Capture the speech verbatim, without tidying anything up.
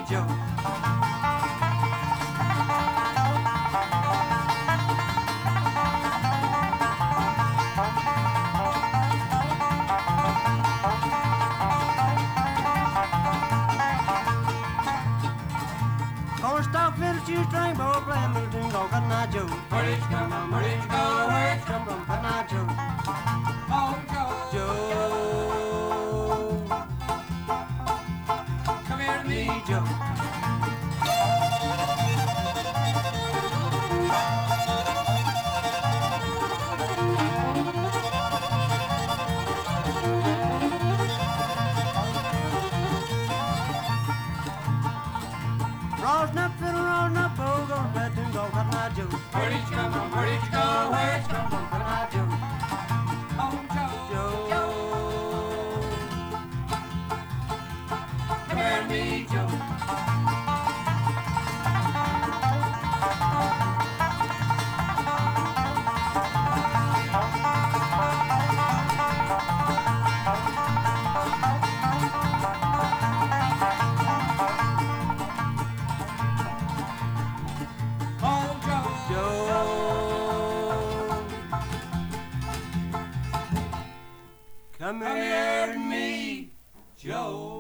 Joe. Cornstalk, fiddle, shoestring, bow, playing little tune called Cotton Eye Joe. Where'd you come from? Where'd you go? Where'd you Come from Cotton Eye Joe. Oh, Joe. Joe. Come here to me. Me, Joe. Rosin up, fiddle, rosin up, bow, gonna play a tune called Cotton Eye Joe. Where did you come from? Where did you go? Where'd you come Come from? from Cotton Eye Joe. Oh, Joe. Joe. Come here to me, Joe. Oh, Joe. Joe. Come Come here here to me, Joe.